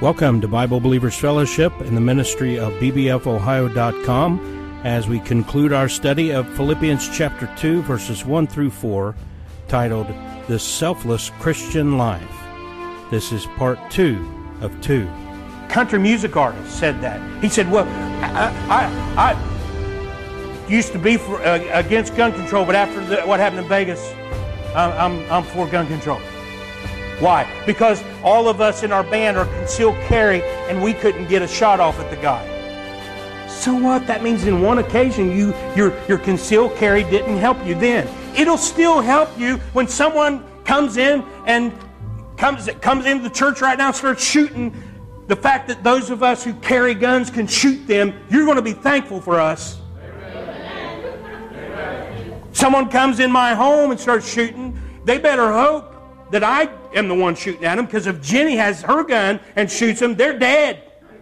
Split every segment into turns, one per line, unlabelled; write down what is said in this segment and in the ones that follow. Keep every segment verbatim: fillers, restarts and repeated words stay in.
Welcome to Bible Believers Fellowship in the ministry of B B F Ohio dot com as we conclude our study of Philippians chapter two, verses one through four, titled, The Selfless Christian Life. This is part two of two.
Country music artist said that. He said, well, I, I, I used to be for, uh, against gun control, but after the, what happened in Vegas, I'm, I'm, I'm for gun control. Why? Because all of us in our band are concealed carry, and we couldn't get a shot off at the guy. So what? That means in one occasion, you your your concealed carry didn't help you then. It'll still help you when someone comes in and comes comes into the church right now and starts shooting. The fact that those of us who carry guns can shoot them, you're going to be thankful for us. Amen. Amen. Someone comes in my home and starts shooting, they better hope that I am the one shooting at them, because if Jenny has her gun and shoots them, they're dead.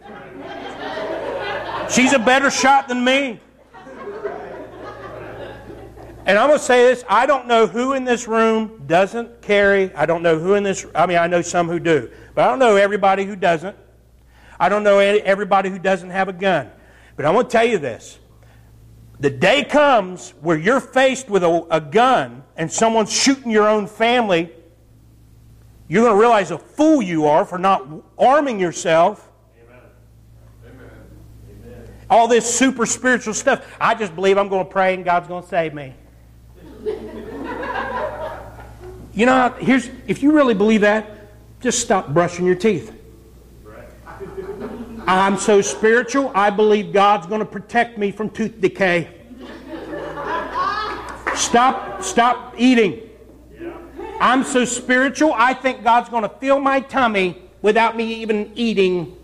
She's a better shot than me. And I'm going to say this, I don't know who in this room doesn't carry. I don't know who in this, I mean, I know some who do, but I don't know everybody who doesn't. I don't know everybody who doesn't have a gun. But I want to tell you this. The day comes where you're faced with a, a gun and someone's shooting your own family. You're going to realize a fool you are for not arming yourself. Amen. Amen. Amen. All this super spiritual stuff. I just believe I'm going to pray and God's going to save me. You know, here's if you really believe that, just stop brushing your teeth. Right. I'm so spiritual, I believe God's going to protect me from tooth decay. Stop, stop eating. I'm so spiritual, I think God's going to fill my tummy without me even eating.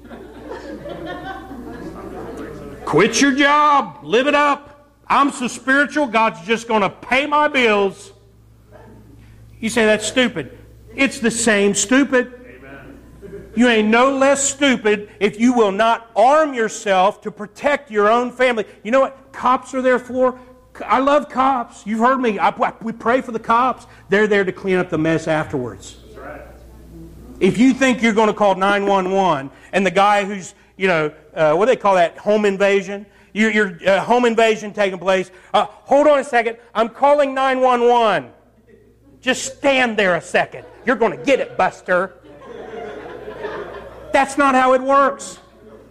Quit your job. Live it up. I'm so spiritual, God's just going to pay my bills. You say that's stupid. It's the same stupid. Amen. You ain't no less stupid if you will not arm yourself to protect your own family. You know what cops are there for? I love cops. You've heard me. I, we pray for the cops. They're there to clean up the mess afterwards. That's right. If you think you're going to call nine one one and the guy who's, you know, uh, what do they call that, home invasion? Your, your uh, home invasion taking place. Uh, hold on a second. I'm calling nine one one. Just stand there a second. You're going to get it, Buster. That's not how it works.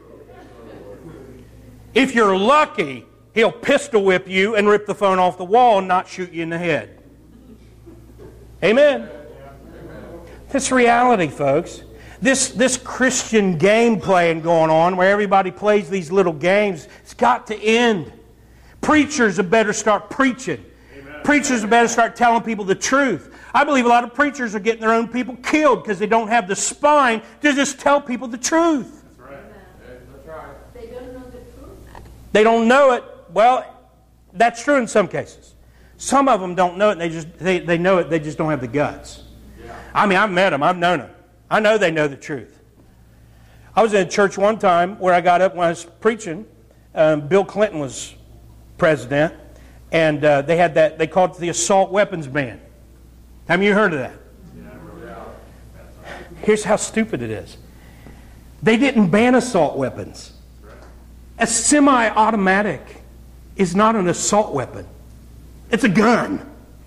If you're lucky, he'll pistol whip you and rip the phone off the wall and not shoot you in the head. Amen. That's reality, folks. This, this Christian game playing going on where everybody plays these little games, it's got to end. Preachers had better start preaching. Amen. Preachers had better start telling people the truth. I believe a lot of preachers are getting their own people killed because they don't have the spine to just tell people the truth. That's right. That's right. They don't know the truth. They don't know it. Well, that's true in some cases. Some of them don't know it, and they just they, they know it, they just don't have the guts. Yeah. I mean, I've met them, I've known them. I know they know the truth. I was in a church one time where I got up when I was preaching. Um, Bill Clinton was president, and uh, they had that, they called it the assault weapons ban. Have you heard of that? Yeah. Here's how stupid it is. They didn't ban assault weapons. A semi-automatic is not an assault weapon. It's a gun.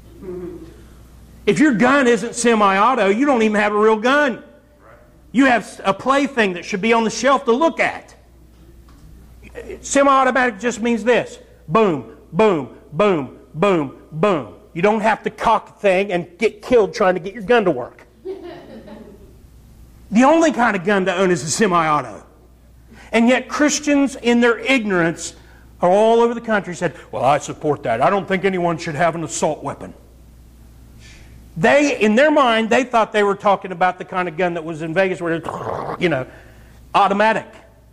If your gun isn't semi-auto, you don't even have a real gun. You have a plaything that should be on the shelf to look at. Semi-automatic just means this. Boom, boom, boom, boom, boom. You don't have to cock the thing and get killed trying to get your gun to work. The only kind of gun to own is a semi-auto. And yet Christians, in their ignorance, are all over the country said, well, I support that. I don't think anyone should have an assault weapon. They, in their mind, they thought they were talking about the kind of gun that was in Vegas where it's, you know, automatic.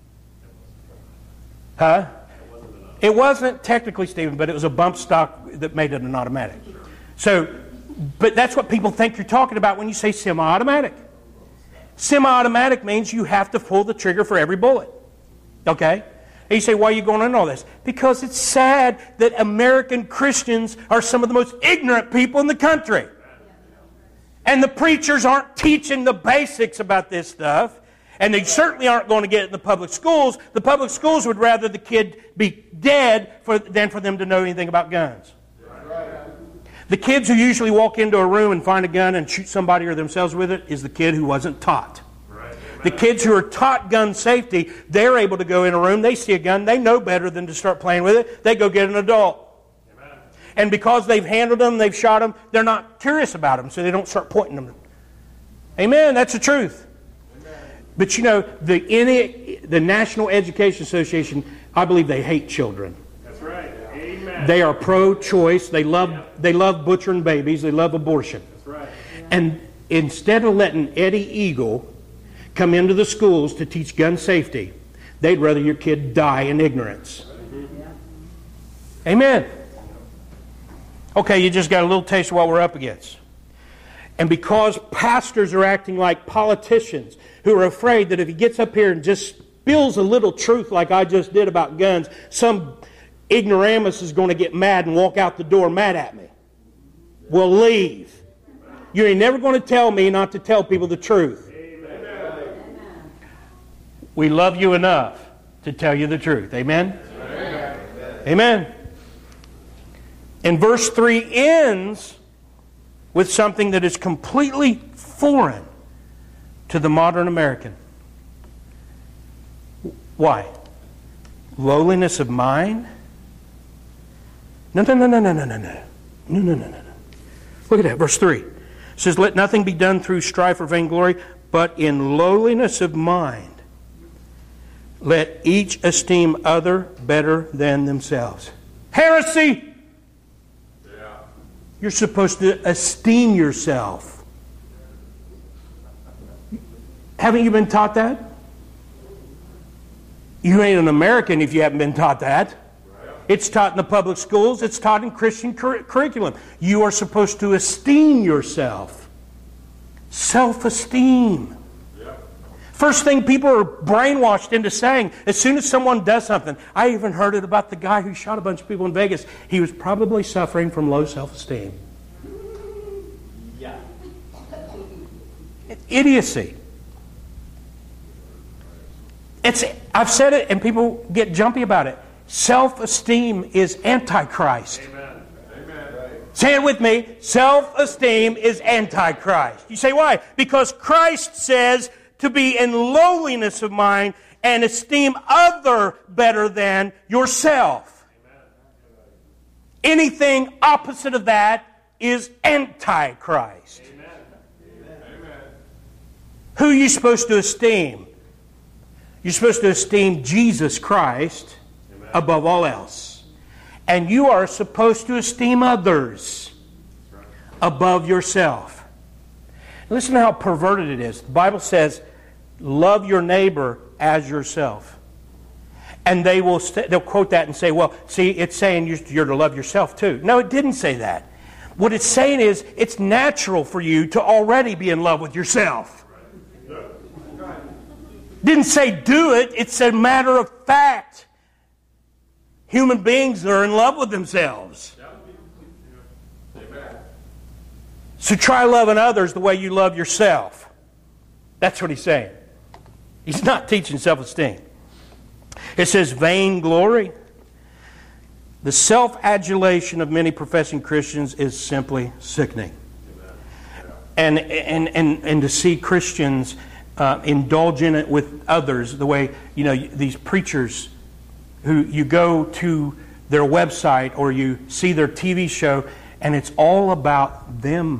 Huh? It wasn't technically, Stephen, but it was a bump stock that made it an automatic. So, but that's what people think you're talking about when you say semi-automatic. Semi-automatic means you have to pull the trigger for every bullet. Okay? And you say, why are you going into all this? Because it's sad that American Christians are some of the most ignorant people in the country. And the preachers aren't teaching the basics about this stuff. And they certainly aren't going to get it in the public schools. The public schools would rather the kid be dead for, than for them to know anything about guns. The kids who usually walk into a room and find a gun and shoot somebody or themselves with it is the kid who wasn't taught. The kids who are taught gun safety, they're able to go in a room, they see a gun, they know better than to start playing with it. They go get an adult. Amen. And because they've handled them, they've shot them, they're not curious about them, so they don't start pointing them. Amen. That's the truth. Amen. But you know, the the National Education Association, I believe they hate children.
That's right. Amen.
They are pro-choice. They love yeah. they love butchering babies. They love abortion.
That's right.
And instead of letting Eddie Eagle come into the schools to teach gun safety, they'd rather your kid die in ignorance. Mm-hmm. Amen. Okay, you just got a little taste of what we're up against. And because pastors are acting like politicians who are afraid that if he gets up here and just spills a little truth like I just did about guns, some ignoramus is going to get mad and walk out the door mad at me. Well, leave. You ain't never going to tell me not to tell people the truth. We love you enough to tell you the truth. Amen? Amen. Amen. And verse three ends with something that is completely foreign to the modern American. Why? Lowliness of mind? No, no, no, no, no, no, no, no. No, no, no, no, no. Look at that, verse three. It says, let nothing be done through strife or vainglory, but in lowliness of mind. Let each esteem other better than themselves. Heresy! Yeah. You're supposed to esteem yourself. Haven't you been taught that? You ain't an American if you haven't been taught that. Right. It's taught in the public schools. It's taught in Christian cur- curriculum. You are supposed to esteem yourself. Self-esteem. First thing people are brainwashed into saying, as soon as someone does something, I even heard it about the guy who shot a bunch of people in Vegas. He was probably suffering from low self-esteem. Yeah. Idiocy. It's, I've said it and people get jumpy about it. Self-esteem is Antichrist. Amen. Amen. Say it with me. Self-esteem is Antichrist. You say, why? Because Christ says to be in lowliness of mind and esteem other better than yourself. Amen. Anything opposite of that is Antichrist. Amen. Amen. Who are you supposed to esteem? You're supposed to esteem Jesus Christ Amen. Above all else. And you are supposed to esteem others right. above yourself. Listen to how perverted it is. The Bible says, love your neighbor as yourself. And they will st- they'll quote that and say, well, see, it's saying you're to love yourself too. No, it didn't say that. What it's saying is, it's natural for you to already be in love with yourself. Didn't say do it, it's a matter of fact. Human beings are in love with themselves. So try loving others the way you love yourself. That's what he's saying. He's not teaching self-esteem. It says vainglory. The self-adulation of many professing Christians is simply sickening. And, and, and, and to see Christians uh, indulge in it with others, the way, you know, these preachers who you go to their website or you see their T V show and it's all about them.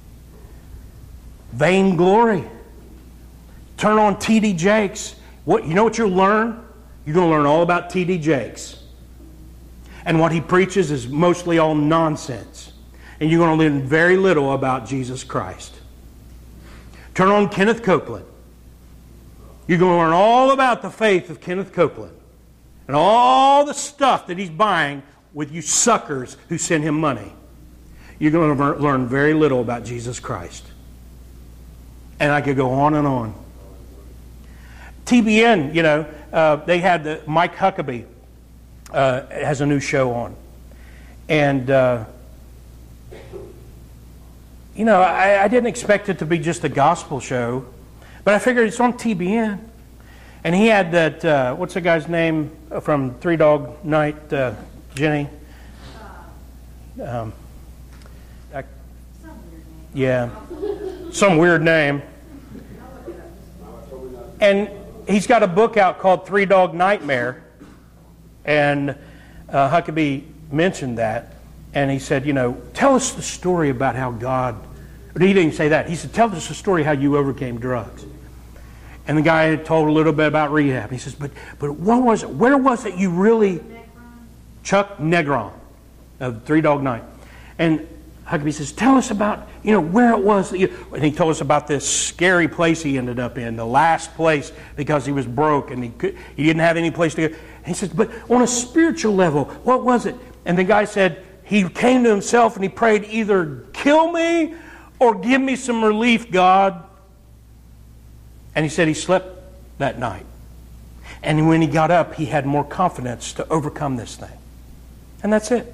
Vainglory. Turn on T D Jakes. What, you know what you'll learn? You're going to learn all about T D Jakes. And what he preaches is mostly all nonsense. And you're going to learn very little about Jesus Christ. Turn on Kenneth Copeland. You're going to learn all about the faith of Kenneth Copeland. And all the stuff that he's buying with you suckers who send him money. You're going to learn very little about Jesus Christ. And I could go on and on. T B N, you know, uh, they had the Mike Huckabee uh, has a new show on. And, uh, you know, I, I didn't expect it to be just a gospel show. But I figured it's on T B N. And he had that, uh, what's the guy's name from Three Dog Night, uh, Jenny? Um, I, yeah, some weird name. And he's got a book out called Three Dog Nightmare. And uh, Huckabee mentioned that. And he said, you know, tell us the story about how God, or he didn't say that. He said, tell us the story how you overcame drugs. And the guy had told a little bit about rehab. He says, but but what was it? Where was it you really... Negron. Chuck Negron of Three Dog Night. And Huckabee says, tell us about, you know, where it was. That you... And he told us about this scary place he ended up in, the last place, because he was broke and he could, he didn't have any place to go. And he says, but on a spiritual level, what was it? And the guy said, he came to himself and he prayed, either kill me or give me some relief, God. And he said he slept that night. And when he got up, he had more confidence to overcome this thing. And that's it.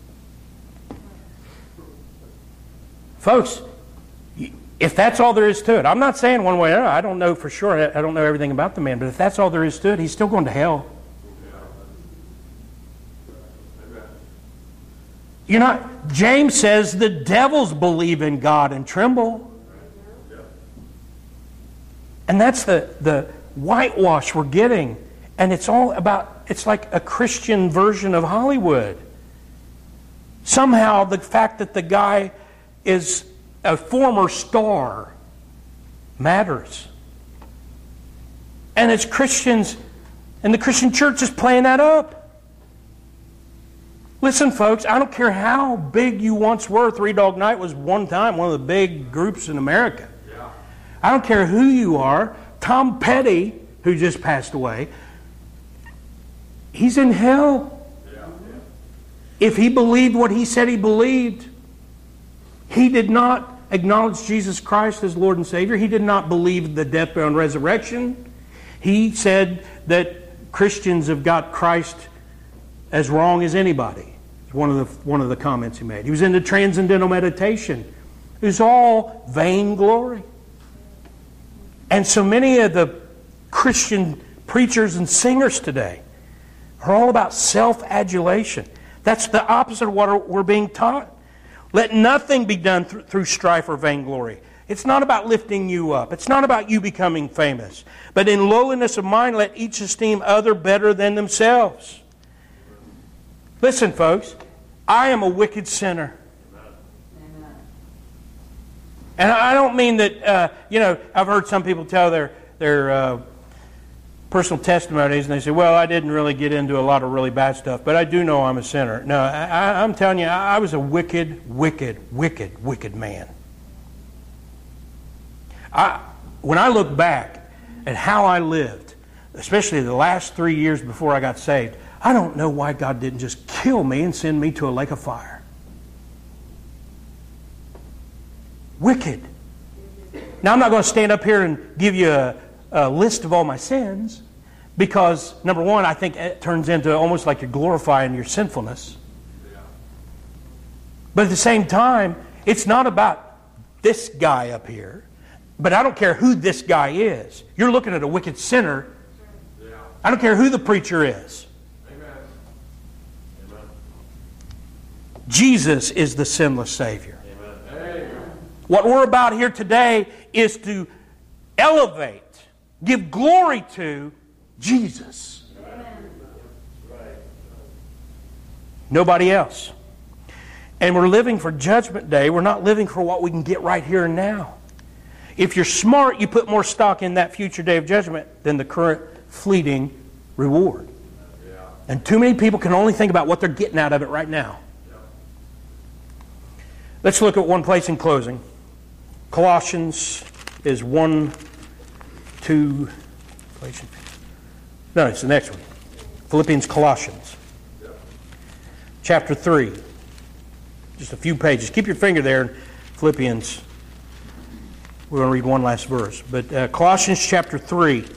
Folks, if that's all there is to it, I'm not saying one way or another. I don't know for sure. I don't know everything about the man. But if that's all there is to it, he's still going to hell. You know, James says the devils believe in God and tremble. And that's the, the whitewash we're getting. And it's all about, it's like a Christian version of Hollywood. Somehow the fact that the guy is a former star matters. And it's Christians, and the Christian church is playing that up. Listen, folks, I don't care how big you once were. Three Dog Night was one time one of the big groups in America. I don't care who you are. Tom Petty, who just passed away, he's in hell. If he believed what he said he believed, he did not acknowledge Jesus Christ as Lord and Savior. He did not believe the death, burial, and resurrection. He said that Christians have got Christ as wrong as anybody. It's one of the one of the comments he made. He was into transcendental meditation. It was all vainglory. And so many of the Christian preachers and singers today are all about self-adulation. That's the opposite of what we're being taught. Let nothing be done th- through strife or vainglory. It's not about lifting you up. It's not about you becoming famous. But in lowliness of mind, let each esteem other better than themselves. Listen, folks, I am a wicked sinner. And I don't mean that, uh, you know, I've heard some people tell their, their uh, personal testimonies, and they say, well, I didn't really get into a lot of really bad stuff, but I do know I'm a sinner. No, I, I'm telling you, I was a wicked, wicked, wicked, wicked man. I, when I look back at how I lived, especially the last three years before I got saved, I don't know why God didn't just kill me and send me to a lake of fire. Wicked. Now, I'm not going to stand up here and give you a, a list of all my sins, because, number one, I think it turns into almost like you're glorifying your sinfulness. But at the same time, it's not about this guy up here. But I don't care who this guy is. You're looking at a wicked sinner. I don't care who the preacher is. Jesus is the sinless Savior. What we're about here today is to elevate, give glory to Jesus. Nobody else. And we're living for Judgment Day. We're not living for what we can get right here and now. If you're smart, you put more stock in that future day of judgment than the current fleeting reward. And too many people can only think about what they're getting out of it right now. Let's look at one place in closing. Colossians is one, two, no, it's the next one. Philippians, Colossians. Chapter three. Just a few pages. Keep your finger there in Philippians. We're going to read one last verse. But uh, Colossians chapter three.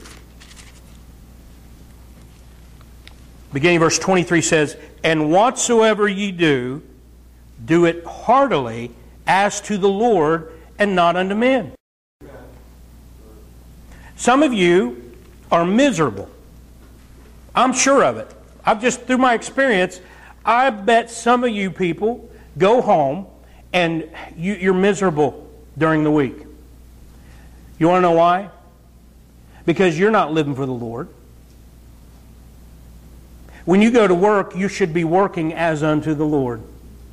Beginning verse twenty-three says, and whatsoever ye do, do it heartily as to the Lord and not unto men. Some of you are miserable. I'm sure of it. I've just, through my experience, I bet some of you people go home and you, you're miserable during the week. You want to know why? Because you're not living for the Lord. When you go to work, you should be working as unto the Lord.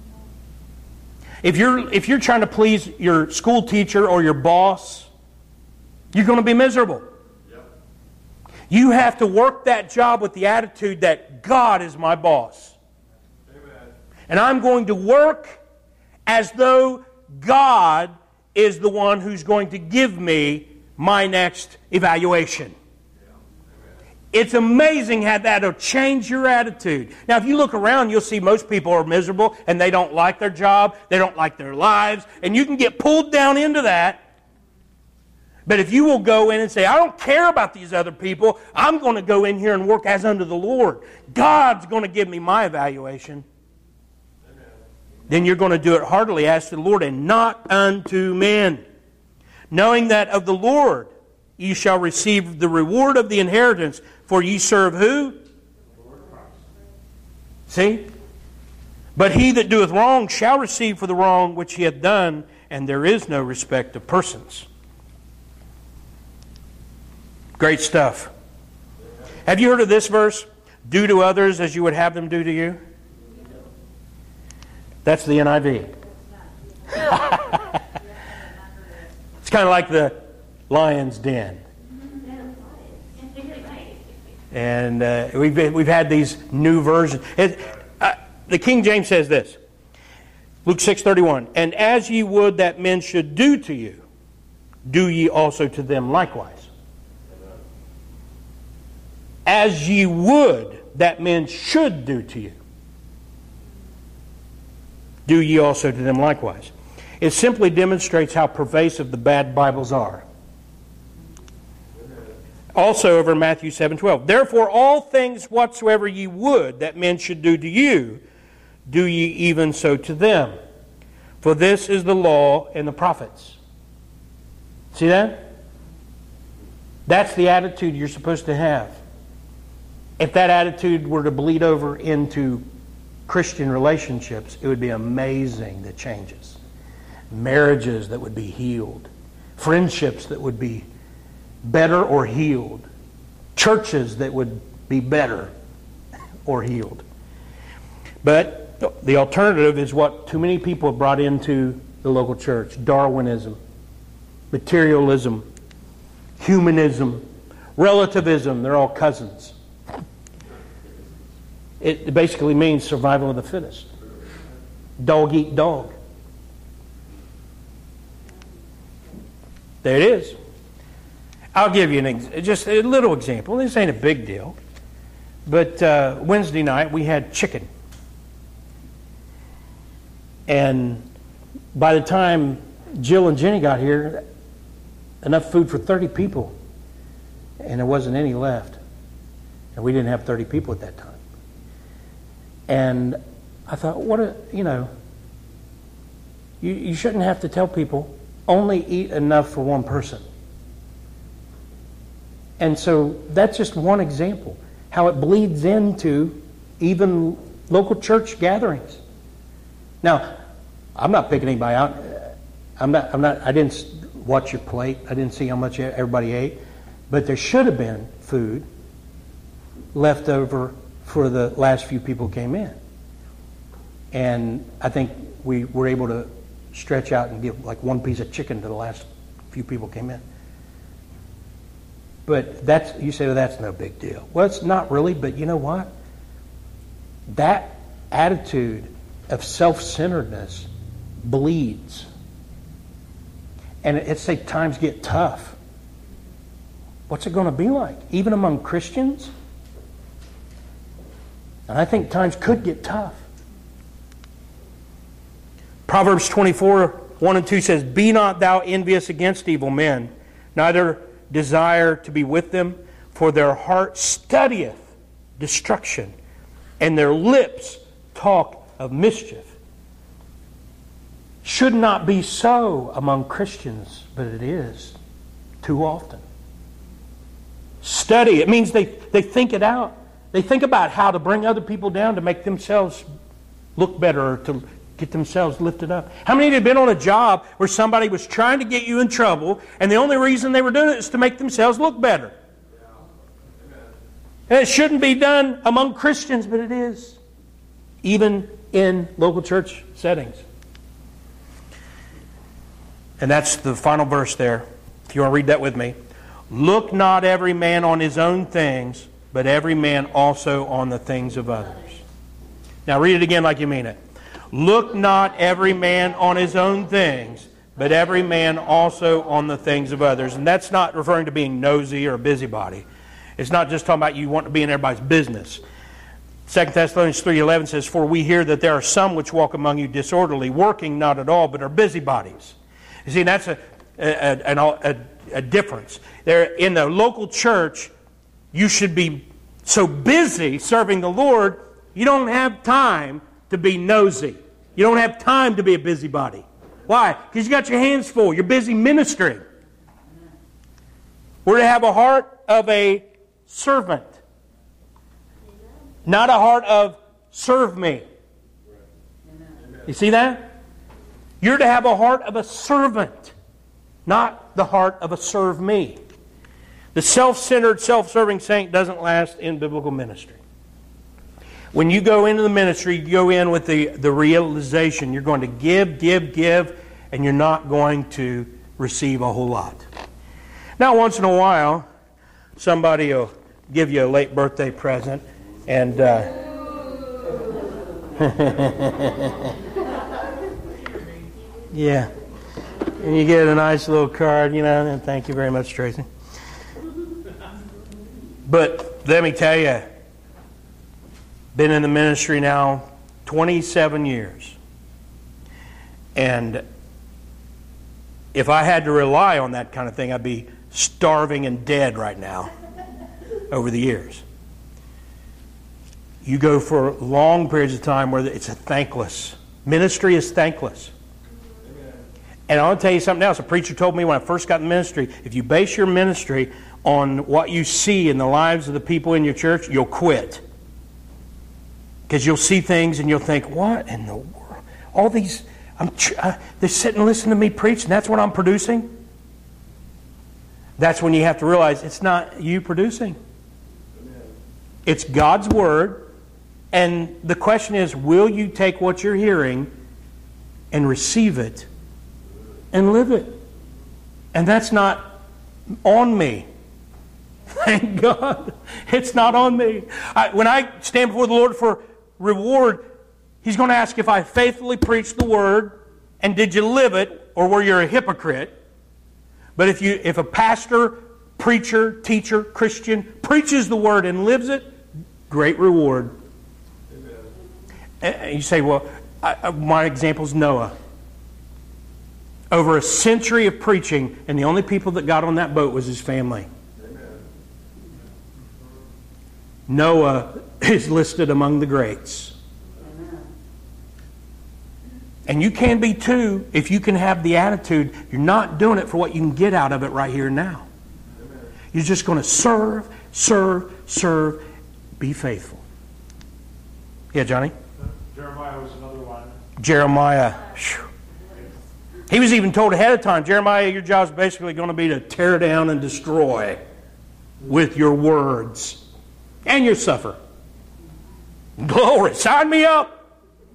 If you're, if you're trying to please your school teacher or your boss, you're going to be miserable. Yep. You have to work that job with the attitude that God is my boss. Amen. And I'm going to work as though God is the one who's going to give me my next evaluation. It's amazing how that'll change your attitude. Now, if you look around, you'll see most people are miserable and they don't like their job, they don't like their lives, and you can get pulled down into that. But if you will go in and say, I don't care about these other people, I'm going to go in here and work as unto the Lord. God's going to give me my evaluation. Amen. Then you're going to do it heartily as to the Lord and not unto men. Knowing that of the Lord ye shall receive the reward of the inheritance, for ye serve who? See? But he that doeth wrong shall receive for the wrong which he hath done, and there is no respect of persons. Great stuff. Have you heard of this verse? Do to others as you would have them do to you. That's the N I V. It's kind of like the lion's den. And uh, we've been, we've had these new versions. It, uh, the King James says this, Luke six thirty-one, and as ye would that men should do to you, do ye also to them likewise. As ye would that men should do to you, do ye also to them likewise. It simply demonstrates how pervasive the bad Bibles are. Also over Matthew seven twelve. Therefore all things whatsoever ye would that men should do to you, do ye even so to them. For this is the law and the prophets. See that? That's the attitude you're supposed to have. If that attitude were to bleed over into Christian relationships, it would be amazing the changes. Marriages that would be healed. Friendships that would be better or healed. Churches that would be better or healed. But the alternative is what too many people have brought into the local church. Darwinism, materialism, humanism, relativism. They're all cousins. It basically means survival of the fittest. Dog eat dog. There it is. I'll give you an ex- just a little example. This ain't a big deal. But uh, Wednesday night we had chicken. And by the time Jill and Jenny got here, enough food for thirty people. And there wasn't any left. And we didn't have thirty people at that time. And I thought, what a, you know, you, you shouldn't have to tell people, only eat enough for one person. And so that's just one example, how it bleeds into even local church gatherings. Now, I'm not picking anybody out. I'm not, I'm not, I didn't watch your plate. I didn't see how much everybody ate. But there should have been food left over for the last few people who came in. And I think we were able to stretch out and give like one piece of chicken to the last few people who came in. But that's, you say, well, that's no big deal. Well, it's not really, but you know what? That attitude of self-centeredness bleeds. And it's say times get tough. What's it going to be like? Even among Christians? And I think times could get tough. Proverbs twenty-four, one and two says, be not thou envious against evil men, neither desire to be with them, for their heart studieth destruction, and their lips talk of mischief. Should not be so among Christians, but it is too often. study. It means they, they think it out. They think about how to bring other people down to make themselves look better or to get themselves lifted up. How many have been on a job where somebody was trying to get you in trouble and the only reason they were doing it is to make themselves look better? And it shouldn't be done among Christians, but it is. Even in local church settings. And that's the final verse there. If you want to read that with me. Look not every man on his own things, but every man also on the things of others. Now read it again like you mean it. Look not every man on his own things, but every man also on the things of others. And that's not referring to being nosy or a busybody. It's not just talking about you want to be in everybody's business. Second Thessalonians three eleven says, For we hear that there are some which walk among you disorderly, working not at all, but are busybodies. You see, that's a, a, a, a, a difference. There, in the local church, you should be so busy serving the Lord, you don't have time to be nosy. You don't have time to be a busybody. Why? Because you got your hands full. You're busy ministering. We're to have a heart of a servant. Not a heart of serve me. You see that? You're to have a heart of a servant, not the heart of a serve me. The self-centered, self-serving saint doesn't last in biblical ministry. When you go into the ministry, you go in with the, the realization you're going to give, give, give, and you're not going to receive a whole lot. Now, once in a while, somebody will give you a late birthday present, and uh, yeah, and you get a nice little card, you know, and thank you very much, Tracy. But let me tell you, been in the ministry now twenty-seven years. And if I had to rely on that kind of thing, I'd be starving and dead right now over the years. You go for long periods of time where it's a thankless. Ministry is thankless. Amen. And I want to tell you something else. A preacher told me when I first got in ministry, if you base your ministry on what you see in the lives of the people in your church, you'll quit. Because you'll see things and you'll think, what in the world? All these, I'm, uh, they're sitting and listening to me preach and that's what I'm producing? That's when you have to realize it's not you producing. Amen. It's God's Word. And the question is, will you take what you're hearing and receive it and live it? And that's not on me. Thank God. It's not on me. I, when I stand before the Lord for reward, He's going to ask if I faithfully preached the Word and did you live it, or were you a hypocrite? But if you, if a pastor, preacher, teacher, Christian preaches the Word and lives it, great reward. Amen. And you say, well, I, my example is Noah. Over a century of preaching, and the only people that got on that boat was his family. Noah is listed among the greats. Amen. And you can be too if you can have the attitude you're not doing it for what you can get out of it right here and now. Amen. You're just going to serve, serve, serve, be faithful. Yeah, Johnny?
Jeremiah was another one.
Jeremiah. Whew. He was even told ahead of time, Jeremiah, your job is basically going to be to tear down and destroy with your words. And you suffer. Glory, sign me up.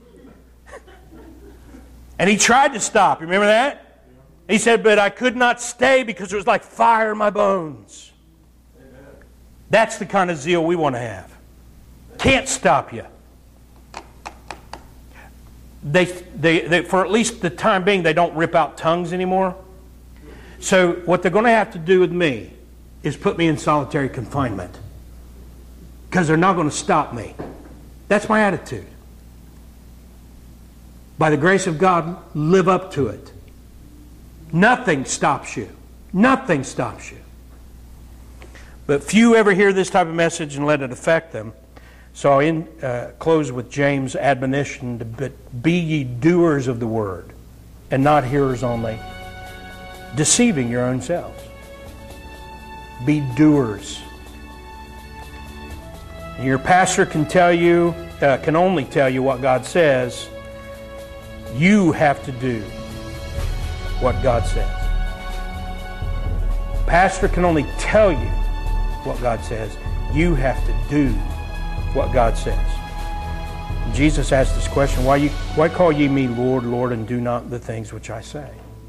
And he tried to stop. You remember that? He said, but I could not stay because it was like fire in my bones. Amen. That's the kind of zeal we want to have. Can't stop you. They, they, they, for at least the time being, they don't rip out tongues anymore. So what they're going to have to do with me is put me in solitary confinement. Because they're not going to stop me. That's my attitude. By the grace of God, live up to it. Nothing stops you. Nothing stops you. But few ever hear this type of message and let it affect them. So I'll in, uh, close with James' admonition to be, be ye doers of the word and not hearers only, deceiving your own selves. Be doers. Your pastor can tell you, uh, can only tell you what God says. You have to do what God says. Pastor can only tell you what God says. You have to do what God says. Jesus asked this question, why, you, why call ye me Lord, Lord, and do not the things which I say?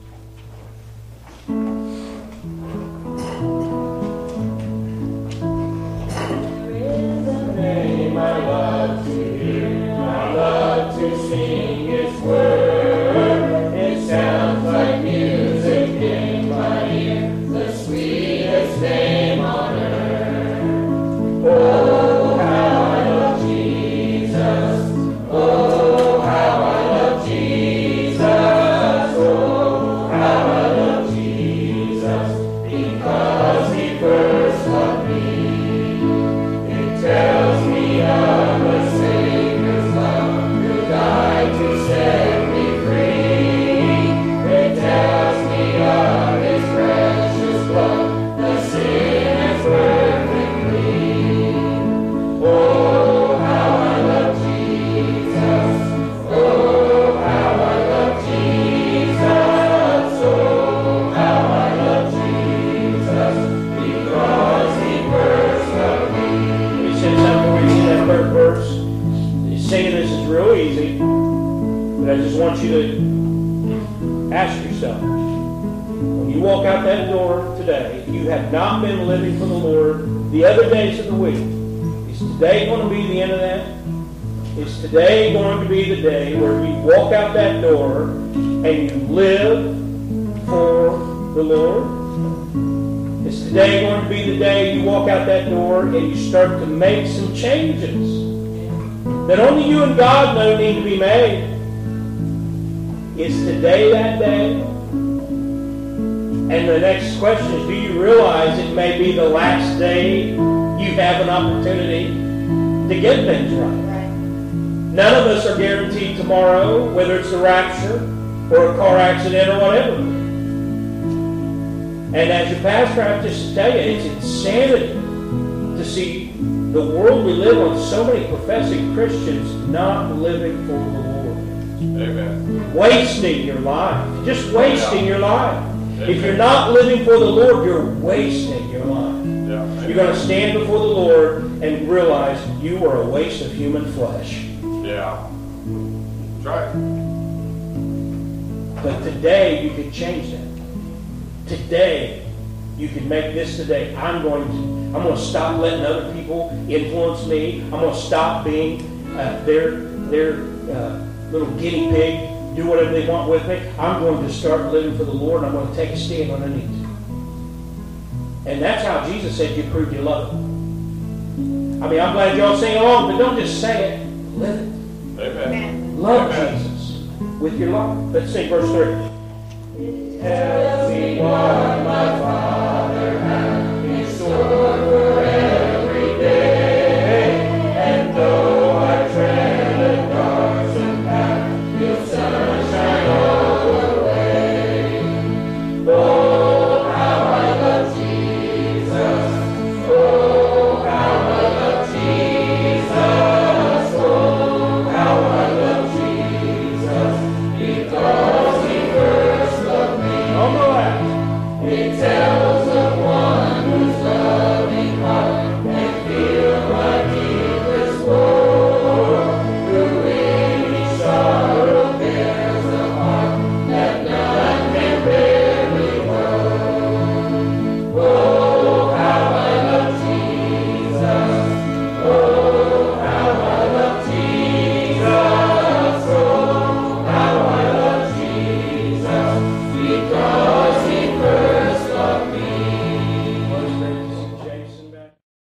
I love to hear, I love to sing His word. It sounds like music in my ear, the sweetest name on earth. Oh, how I love Jesus. Oh, how I love Jesus. Oh, how I love Jesus. Because He first loved me. It tells me of the Savior's love, who died to set me free. It tells me of His precious blood, the sin has perfectly. Oh, how I love Jesus. Oh, how I love Jesus. Oh, how I love Jesus, because He first loved me.
He said something where you see that third verse. Singing this is real easy, but I just want you to ask yourself, when you walk out that door today, if you have not been living for the Lord the other days of the week, is today going to be the end of that? Is today going to be the day where you walk out that door and you live for the Lord? Is today going to be the day you walk out that door and you start to make some changes that only you and God know need to be made? Is today that day? And the next question is, do you realize it may be the last day you have an opportunity to get things right? None of us are guaranteed tomorrow, whether it's the rapture or a car accident or whatever. And as your pastor, I have just to tell you, it's insanity to see the world we live on, so many professing Christians not living for the Lord.
Amen.
Wasting your life. Just wasting
Yeah.
your life.
Amen.
If you're not living for the Lord, you're wasting your life.
Yeah.
You're going to stand before the Lord and realize you are a waste of human flesh.
Yeah. That's right.
But today, you can change that. Today, you can make this today. I'm going to I'm going to stop letting other people influence me. I'm going to stop being uh, their, their uh, little guinea pig, do whatever they want with me. I'm going to start living for the Lord, and I'm going to take a stand when I need to. And that's how Jesus said you prove you love Him. I mean, I'm glad y'all sing along, but don't just say it. Live it.
Amen.
Love
Amen.
Jesus with your life. Let's sing verse three.
Tells me what my Father